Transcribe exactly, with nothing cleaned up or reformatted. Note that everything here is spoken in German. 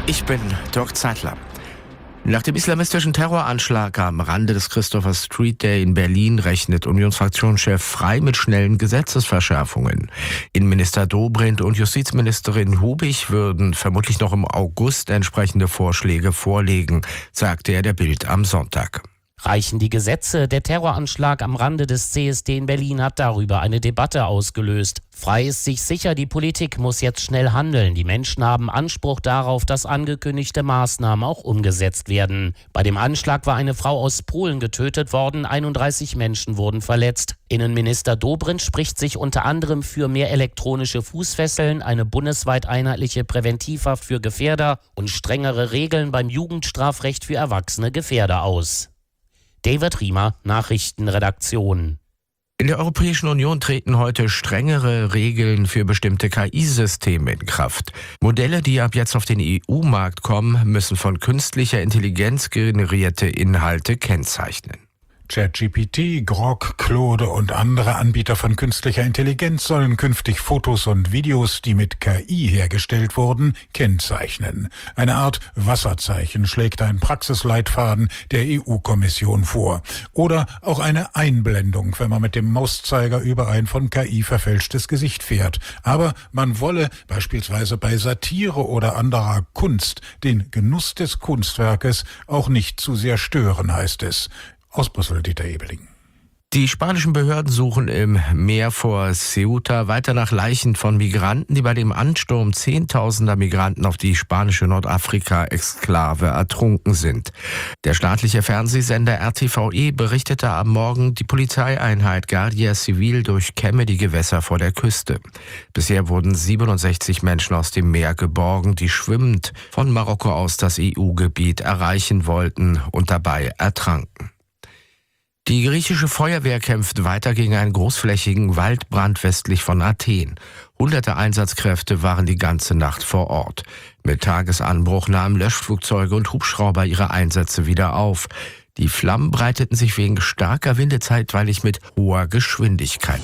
Ich bin Dirk Zeitler. Nach dem islamistischen Terroranschlag am Rande des Christopher Street Day in Berlin rechnet Unionsfraktionschef Frey mit schnellen Gesetzesverschärfungen. Innenminister Dobrindt und Justizministerin Hubig würden vermutlich noch im August entsprechende Vorschläge vorlegen, sagte er der Bild am Sonntag. Reichen die Gesetze? Der Terroranschlag am Rande des C S D in Berlin hat darüber eine Debatte ausgelöst. Frey ist sich sicher, die Politik muss jetzt schnell handeln. Die Menschen haben Anspruch darauf, dass angekündigte Maßnahmen auch umgesetzt werden. Bei dem Anschlag war eine Frau aus Polen getötet worden, einunddreißig Menschen wurden verletzt. Innenminister Dobrindt spricht sich unter anderem für mehr elektronische Fußfesseln, eine bundesweit einheitliche Präventivhaft für Gefährder und strengere Regeln beim Jugendstrafrecht für erwachsene Gefährder aus. David Riemer, Nachrichtenredaktion. In der Europäischen Union treten heute strengere Regeln für bestimmte K I-Systeme in Kraft. Modelle, die ab jetzt auf den E U-Markt kommen, müssen von künstlicher Intelligenz generierte Inhalte kennzeichnen. ChatGPT, Grok, Claude und andere Anbieter von künstlicher Intelligenz sollen künftig Fotos und Videos, die mit K I hergestellt wurden, kennzeichnen. Eine Art Wasserzeichen schlägt ein Praxisleitfaden der E U-Kommission vor. Oder auch eine Einblendung, wenn man mit dem Mauszeiger über ein von K I verfälschtes Gesicht fährt. Aber man wolle beispielsweise bei Satire oder anderer Kunst den Genuss des Kunstwerkes auch nicht zu sehr stören, heißt es. Aus Brüssel, Dieter Ebeling. Die spanischen Behörden suchen im Meer vor Ceuta weiter nach Leichen von Migranten, die bei dem Ansturm zehntausender Migranten auf die spanische Nordafrika-Exklave ertrunken sind. Der staatliche Fernsehsender R T V E berichtete am Morgen, die Polizeieinheit Guardia Civil durchkämme die Gewässer vor der Küste. Bisher wurden siebenundsechzig Menschen aus dem Meer geborgen, die schwimmend von Marokko aus das E U-Gebiet erreichen wollten und dabei ertranken. Die griechische Feuerwehr kämpft weiter gegen einen großflächigen Waldbrand westlich von Athen. Hunderte Einsatzkräfte waren die ganze Nacht vor Ort. Mit Tagesanbruch nahmen Löschflugzeuge und Hubschrauber ihre Einsätze wieder auf. Die Flammen breiteten sich wegen starker Winde zeitweilig mit hoher Geschwindigkeit